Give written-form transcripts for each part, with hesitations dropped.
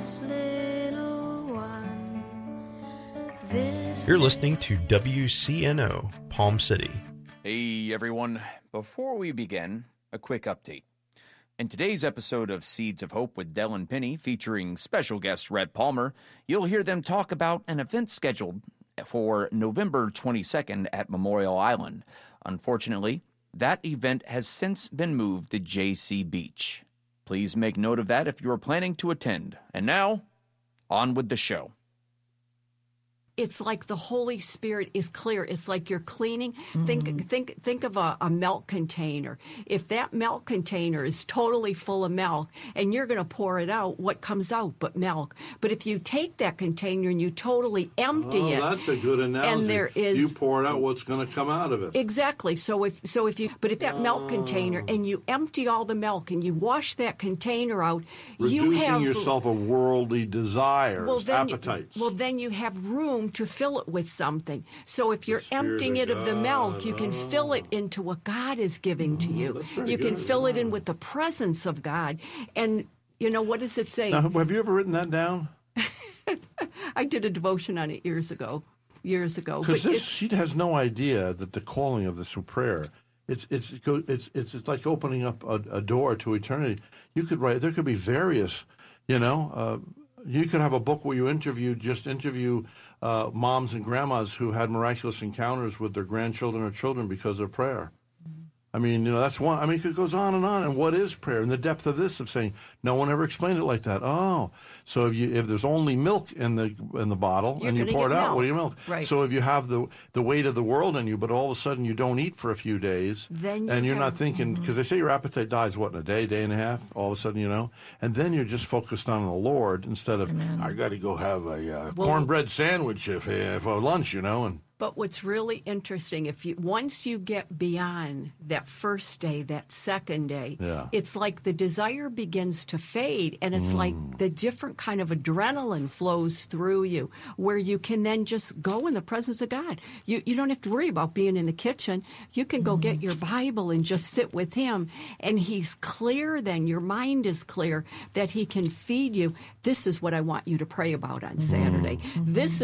this little one. You're listening to WCNO, Palm City. Hey everyone, before we begin, a quick update. In today's episode of Seeds of Hope with Del and Penny, featuring special guest Red Palmer, you'll hear them talk about an event scheduled for November 22nd at Memorial Island. Unfortunately, that event has since been moved to JC Beach. Please make note of that if you are planning to attend. And now, on with the show. It's like the Holy Spirit is clear. It's like you're cleaning. Think of a milk container. If that milk container is totally full of milk and you're going to pour it out, what comes out but milk? But if you take that container and you totally empty it, that's a good analogy. And there is, you pour it out, what's going to come out of it? Exactly. So if that milk container and you empty all the milk and you wash that container out, reducing you have yourself of worldly desires, appetites. Then you have room to fill it with something. So if you're emptying it of the milk, you can fill it into what God is giving to you. You can fill it in with the presence of God. And, you know, what does it say? Now, have you ever written that down? I did a devotion on it years ago. Because she has no idea that the calling of this prayer, it's like opening up a door to eternity. You could write, there could be various, you could have a book where you interview moms and grandmas who had miraculous encounters with their grandchildren or children because of prayer. I mean, that's one. I mean, it goes on. And what is prayer? And the depth of this, of saying, no one ever explained it like that. Oh, so if there's only milk in the bottle and you pour it out, what do you milk? Right. So if you have the weight of the world in you, but all of a sudden you don't eat for a few days, and you're not thinking, because they say your appetite dies, in a day and a half, all of a sudden, and then you're just focused on the Lord instead of, I got to go have a cornbread sandwich for lunch, and. But what's really interesting, once you get beyond that first day, that second day, it's like the desire begins to fade, and it's like the different kind of adrenaline flows through you, where you can then just go in the presence of God. You don't have to worry about being in the kitchen. You can go get your Bible and just sit with Him, and He's clear then. Your mind is clear that He can feed you. This is what I want you to pray about on Saturday. These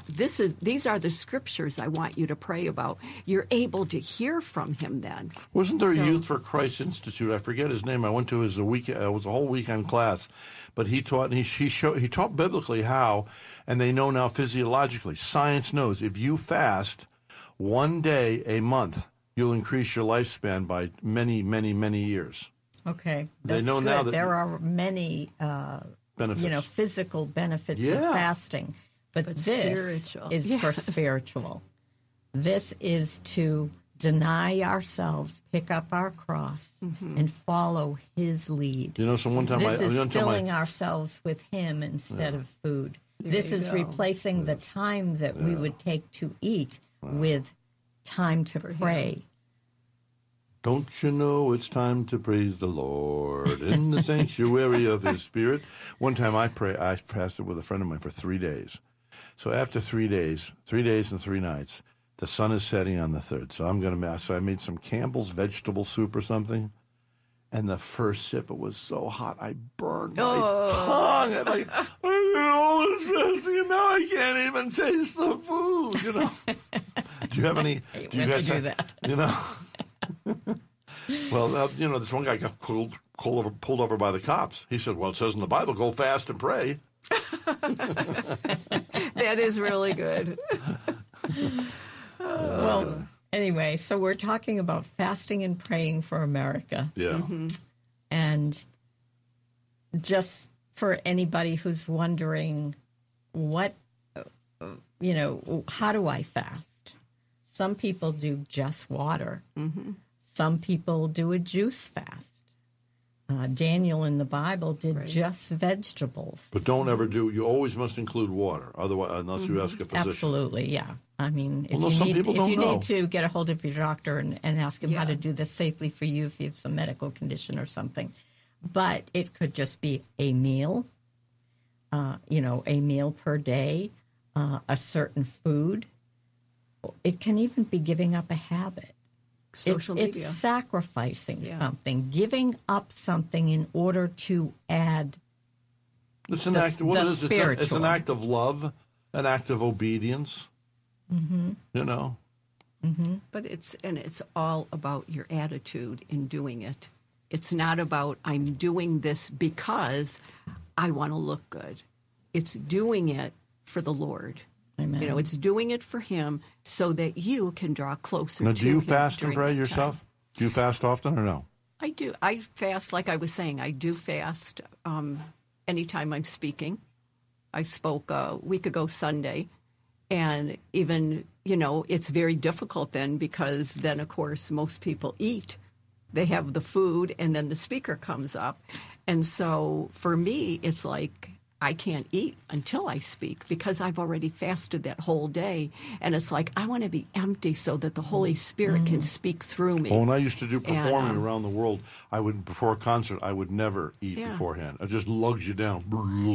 are the scriptures I want you to pray about. You're able to hear from Him then. Wasn't there a Youth for Christ Institute? I forget his name. I went to his weekend. It was a whole weekend class, but he taught and he taught biblically how, and they know now physiologically. Science knows if you fast one day a month, you'll increase your lifespan by many, many, many years. Okay, they know good. now that there are many benefits. Physical benefits of fasting. But this is for spiritual. This is to deny ourselves, pick up our cross, and follow His lead. So one time this is filling ourselves with Him instead of food. This is replacing the time that we would take to eat with time to pray. Don't you know it's time to praise the Lord in the sanctuary of His Spirit? One time I fasted with a friend of mine for 3 days. So after 3 days and 3 nights, the sun is setting on the third. So I made some Campbell's vegetable soup or something. And the first sip, it was so hot, I burned my tongue. I did all this fasting, and now I can't even taste the food, Do you have any? Do you guys do that? Well, this one guy got pulled over by the cops. He said, well, it says in the Bible, go fast and pray. That is really good. Well, anyway, so we're talking about fasting and praying for America. Yeah. And just for anybody who's wondering how do I fast? Some people do just water. Some people do a juice fast. Daniel in the Bible did just vegetables. But don't ever you always must include water, otherwise, unless you ask a physician. Absolutely, yeah. I mean, if you need to get a hold of your doctor and ask him how to do this safely for you if you have some medical condition or something. But it could just be a meal, a meal per day, a certain food. It can even be giving up a habit. Social media. It's sacrificing something, giving up something in order to add It's an act. What is it? It's an act of love, an act of obedience. Mm-hmm. You know. Mm-hmm. But it's all about your attitude in doing it. It's not about I'm doing this because I want to look good. It's doing it for the Lord. Amen. You know, it's doing it for Him so that you can draw closer to Him. Now, do you fast and pray yourself? Time. Do you fast often or no? I do. I fast, like I was saying, I do fast anytime I'm speaking. I spoke a week ago Sunday, and even, you know, it's very difficult then because then, of course, most people eat. They have the food, and then the speaker comes up. And so for me, it's like I can't eat until I speak because I've already fasted that whole day. And it's like I want to be empty so that the Holy Spirit can speak through me. Well, when I used to do performing around the world, I would, before a concert, I would never eat beforehand. It just lugs you down.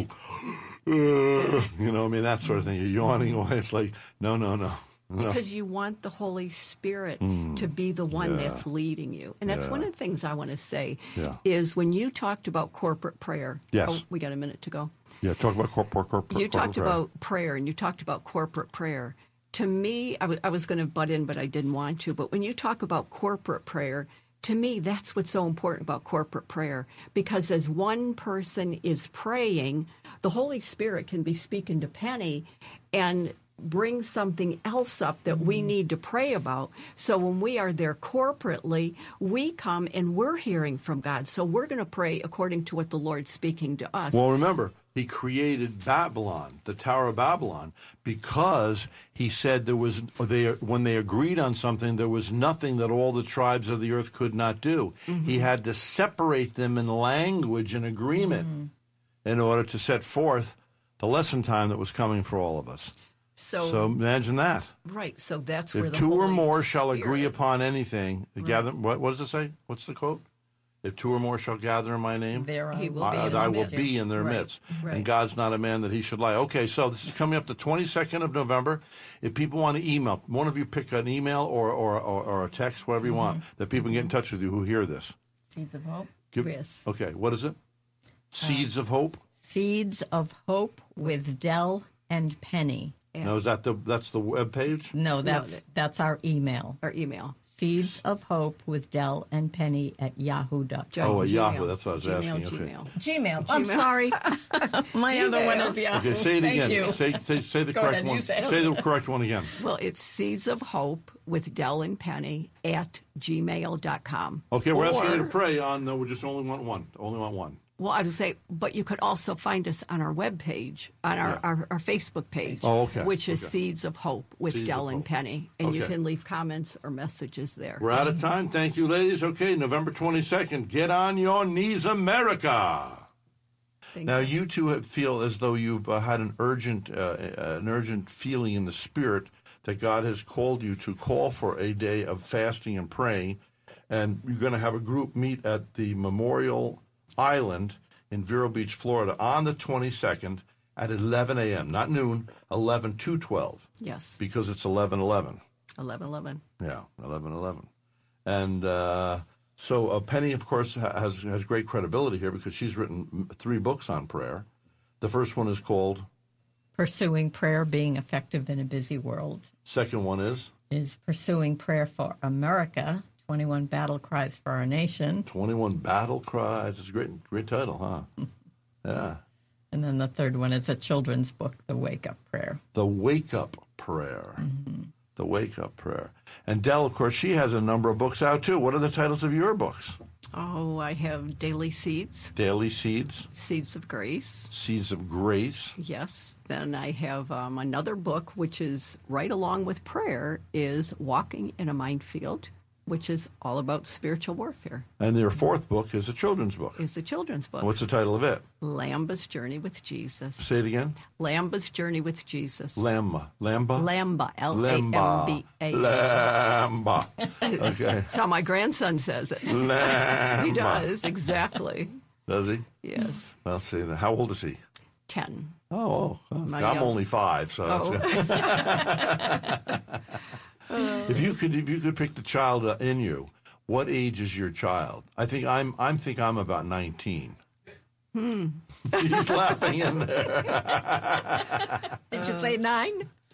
You know, I mean, that sort of thing. You're yawning away. It's like, no. Because you want the Holy Spirit to be the one that's leading you. And that's one of the things I want to say is when you talked about corporate prayer. Yes. Oh, we got a minute to go. Yeah, talk about corporate You talked about prayer, and you talked about corporate prayer. To me, I was going to butt in, but I didn't want to. But when you talk about corporate prayer, to me, that's what's so important about corporate prayer. Because as one person is praying, the Holy Spirit can be speaking to Penny and bring something else up that we need to pray about. So when we are there corporately, we come and we're hearing from God. So we're going to pray according to what the Lord's speaking to us. Well, remember, He created Babylon, the Tower of Babylon, because He said when they agreed on something, there was nothing that all the tribes of the earth could not do. He had to separate them in language and agreement in order to set forth the lesson time that was coming for all of us. So imagine that. Right. So that's where if the two Holy or more Spirit shall agree upon anything, gather. What does it say? What's the quote? If two or more shall gather in my name, He will I will be in their midst. Right. And God's not a man that He should lie. Okay, so this is coming up the 22nd of November. If people want to email, one of you pick an email or a text, whatever you want, that people can get in touch with you who hear this. Seeds of Hope. Yes. Okay, what is it? Seeds of Hope? Seeds of Hope with Del and Penny. No, that's the web page? No, that's our email. Our email. Seeds of Hope with Del and Penny at yahoo.com. Oh, at Yahoo. That's what I was asking. Gmail. I'm sorry. My other one is Yahoo. Okay, say it again. Thank you. Say the correct one. Say the correct one again. Well, it's Seeds of Hope with Del and Penny at gmail.com. Okay, we're asking you to pray on. No, we just only want one. Well, I would say, but you could also find us on our webpage, on our Facebook page, which is Seeds of Hope with Del and Penny. And you can leave comments or messages there. We're out of time. Thank you, ladies. Okay, November 22nd. Get on your knees, America. Now, you two feel as though you've had an urgent feeling in the spirit that God has called you to call for a day of fasting and praying. And you're going to have a group meet at the Memorial Island in Vero Beach, Florida, on the 22nd at 11 a.m., not noon, 11 to 12. Yes. Because it's 11:11. 11:11. Yeah, 11:11. And so Penny, of course, has great credibility here because she's written 3 books on prayer. The first one is called Pursuing Prayer, Being Effective in a Busy World. Second one is Pursuing Prayer for America, 21 Battle Cries for Our Nation. 21 Battle Cries. It's a great title, huh? Yeah. And then the third one is a children's book, The Wake Up Prayer. The Wake Up Prayer. The Wake Up Prayer. And Del, of course, she has a number of books out, too. What are the titles of your books? Oh, I have Daily Seeds. Daily Seeds. Seeds of Grace. Seeds of Grace. Yes. Then I have another book, which is right along with prayer, is Walking in a Minefield, which is all about spiritual warfare. And your fourth book is a children's book. It's a children's book. What's the title of it? Lamba's Journey with Jesus. Say it again. Lamba's Journey with Jesus. Lamba. Lamba. L-A-M-B-A. Lamba. Okay. That's how my grandson says it. Lamba. He does, exactly. Does he? Yes. Well, see, how old is he? 10. Oh, I'm only 5, so If you could pick the child in you, what age is your child? I think I'm about 19. He's laughing in there. Did you say 9?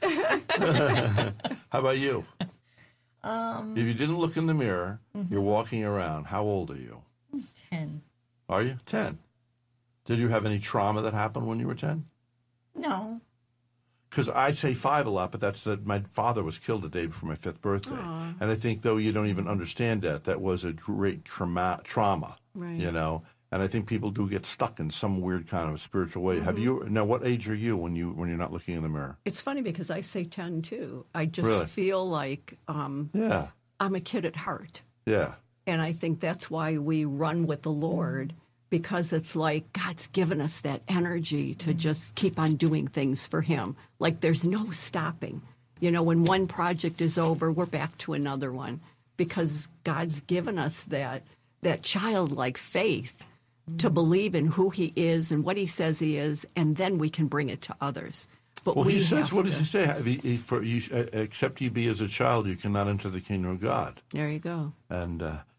How about you? If you didn't look in the mirror, you're walking around. How old are you? 10. Are you? 10. Did you have any trauma that happened when you were 10? No. Because I say 5 a lot, but that's that my father was killed the day before my 5th birthday. Aww. And I think, though you don't even understand that was a great trauma, right. you know. And I think people do get stuck in some weird kind of spiritual way. Have you? Now, what age are you when you're not looking in the mirror? It's funny because I say 10 too. I just really? feel like I'm a kid at heart. Yeah. And I think that's why we run with the Lord, because it's like God's given us that energy to just keep on doing things for Him. Like there's no stopping. You know, when one project is over, we're back to another one, because God's given us that childlike faith to believe in who He is and what He says He is, and then we can bring it to others. But He says, what does He say? Except ye be as a child, you cannot enter the kingdom of God. There you go. And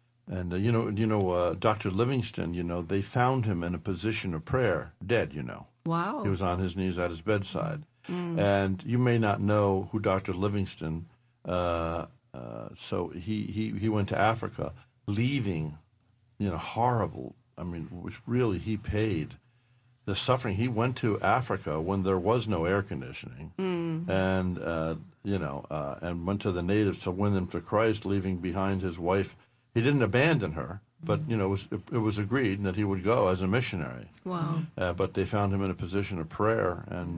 Dr. Livingston, they found him in a position of prayer, dead, Wow. He was on his knees at his bedside. And you may not know who Dr. Livingston, so he went to Africa, leaving, horrible, which really he paid the suffering. He went to Africa when there was no air conditioning, and and went to the natives to win them to Christ, leaving behind his wife. He didn't abandon her, but it was agreed that he would go as a missionary. Wow! But they found him in a position of prayer, and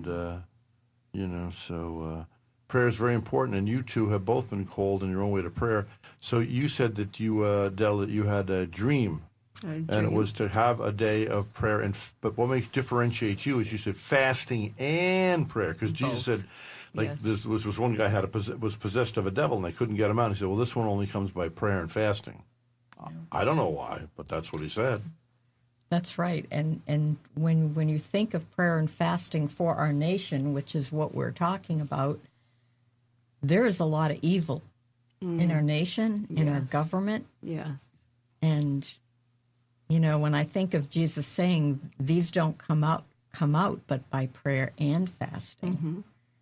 prayer is very important. And you two have both been called in your own way to prayer. So you said that you, Del, that you had a dream. And it was to have a day of prayer. But what differentiates you is you said fasting and prayer, because Jesus said, this was one guy was possessed of a devil and they couldn't get him out. He said, well, this one only comes by prayer and fasting. I don't know why, but that's what he said. That's right. And when you think of prayer and fasting for our nation, which is what we're talking about, there is a lot of evil in our nation, in our government. Yes. And when I think of Jesus saying, these don't come out but by prayer and fasting.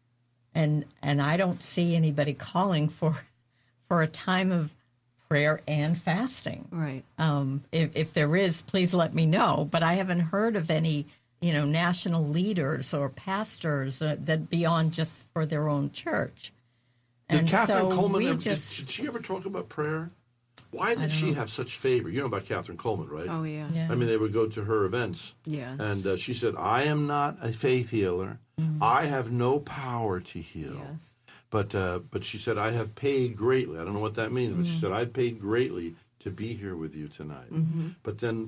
And I don't see anybody calling for a time of prayer and fasting. Right. If there is, please let me know. But I haven't heard of any, national leaders or pastors that beyond just for their own church. Did Catherine Coleman did she ever talk about prayer? Why did she have such favor? You know about Catherine Coleman, right? Oh, yeah. They would go to her events. Yes. And she said, I am not a faith healer. I have no power to heal. Yes. But she said, I have paid greatly. I don't know what that means, but she said, I've paid greatly to be here with you tonight. But then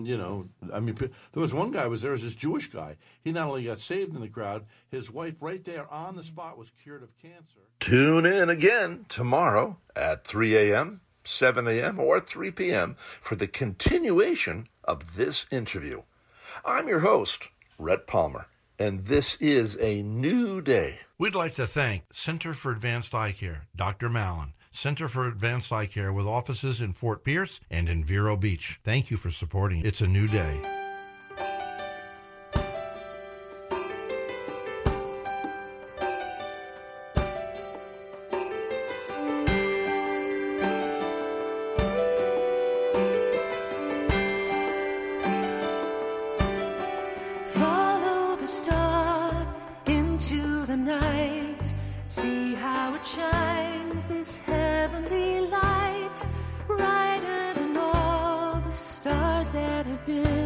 there was one guy was there was this Jewish guy. He not only got saved in the crowd, his wife right there on the spot was cured of cancer. Tune in again tomorrow at 3 a.m., 7 a.m., or 3 p.m. for the continuation of this interview. I'm your host, Rhett Palmer, and this is a new day. We'd like to thank Center for Advanced Eye Care, Dr. Mallon, Center for Advanced Eye Care with offices in Fort Pierce and in Vero Beach. Thank you for supporting It's a New Day. Brighter than all the stars that have been